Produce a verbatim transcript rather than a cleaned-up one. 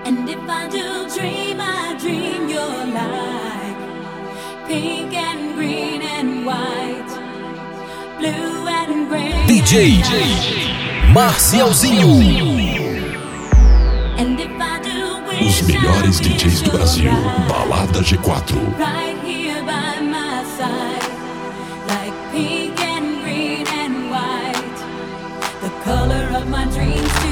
And if I do dream, I dream you're like pink and green and white, blue and gray. D J Marcialzinho. And if I do wish, Os melhores D Js do Brasil, Balada G quatro. Right here by my side, like pink and green and white, the color of my dreams.